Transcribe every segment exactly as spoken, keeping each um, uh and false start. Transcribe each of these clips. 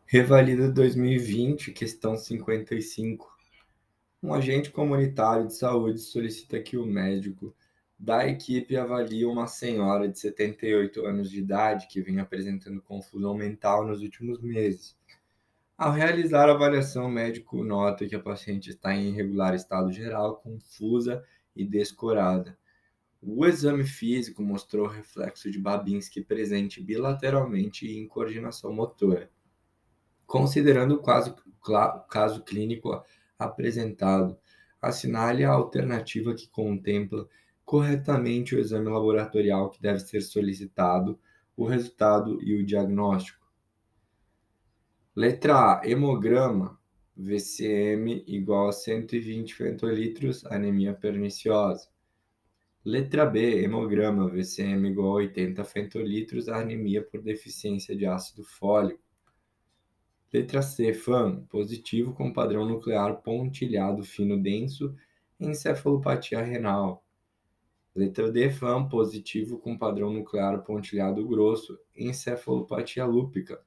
Revalida dois mil e vinte, questão cinquenta e cinco. Um agente comunitário de saúde solicita que o médico da equipe avalie uma senhora de setenta e oito anos de idade que vem apresentando confusão mental nos últimos meses. Ao realizar a avaliação, o médico nota que a paciente está em irregular estado geral, confusa e descorada. O exame físico mostrou reflexo de Babinski presente bilateralmente e em coordenação motora. Considerando o caso, cla- caso clínico apresentado, assinale a alternativa que contempla corretamente o exame laboratorial que deve ser solicitado, o resultado e o diagnóstico. Letra A, hemograma, V C M igual a cento e vinte fentolitros, anemia perniciosa. Letra B, hemograma, V C M igual a oitenta fentolitros, anemia por deficiência de ácido fólico. Letra C, F A M, positivo com padrão nuclear pontilhado fino denso, encefalopatia renal. Letra D, F A M, positivo com padrão nuclear pontilhado grosso, encefalopatia lúpica.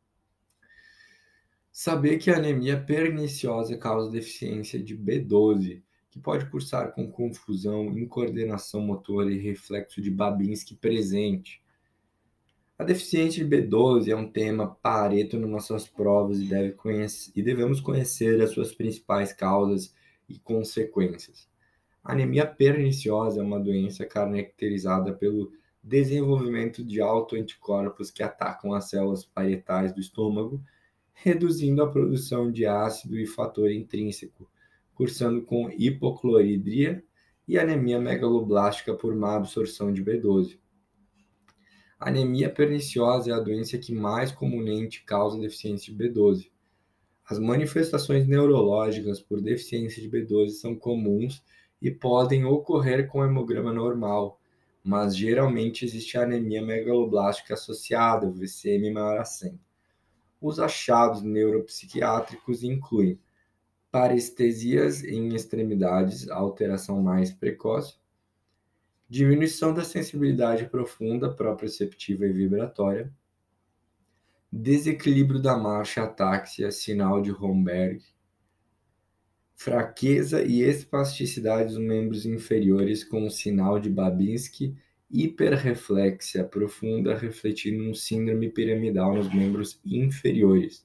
Saber que a anemia perniciosa causa deficiência de B doze, que pode cursar com confusão, incoordenação motora e reflexo de Babinski presente. A deficiência de B doze é um tema pareto nas nossas provas e, deve conhecer, e devemos conhecer as suas principais causas e consequências. A anemia perniciosa é uma doença caracterizada pelo desenvolvimento de autoanticorpos que atacam as células parietais do estômago, reduzindo a produção de ácido e fator intrínseco, cursando com hipocloridria e anemia megaloblástica por má absorção de B doze. A anemia perniciosa é a doença que mais comumente causa deficiência de B doze. As manifestações neurológicas por deficiência de B doze são comuns e podem ocorrer com hemograma normal, mas geralmente existe a anemia megaloblástica associada, V C M maior a cem. Os achados neuropsiquiátricos incluem parestesias em extremidades, alteração mais precoce, diminuição da sensibilidade profunda, proprioceptiva e vibratória, desequilíbrio da marcha, atáxia, sinal de Romberg, fraqueza e espasticidade dos membros inferiores com o sinal de Babinski, hiperreflexia profunda, refletindo um síndrome piramidal nos membros inferiores,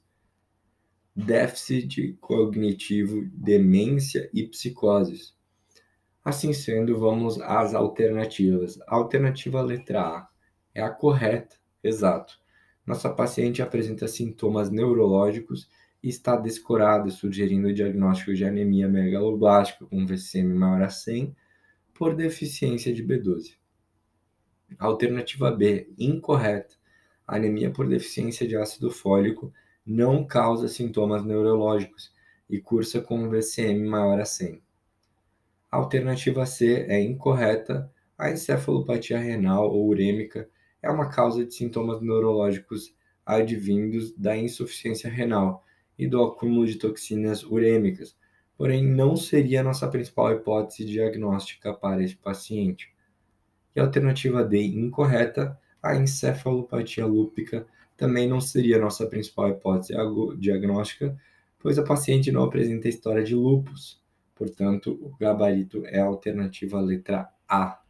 déficit cognitivo, demência e psicoses. Assim sendo, vamos às alternativas. A alternativa letra A é a correta, exato. Nossa paciente apresenta sintomas neurológicos e está descorada, sugerindo o diagnóstico de anemia megaloblástica com V C M maior a cem por deficiência de B doze. Alternativa B, incorreta. A anemia por deficiência de ácido fólico não causa sintomas neurológicos e cursa com V C M maior a cem. A alternativa C é incorreta. A encefalopatia renal ou urêmica é uma causa de sintomas neurológicos advindos da insuficiência renal e do acúmulo de toxinas urêmicas, porém não seria a nossa principal hipótese diagnóstica para esse paciente. E a alternativa D, incorreta, a encefalopatia lúpica também não seria a nossa principal hipótese diagnóstica, pois a paciente não apresenta história de lúpus. Portanto, o gabarito é a alternativa letra A.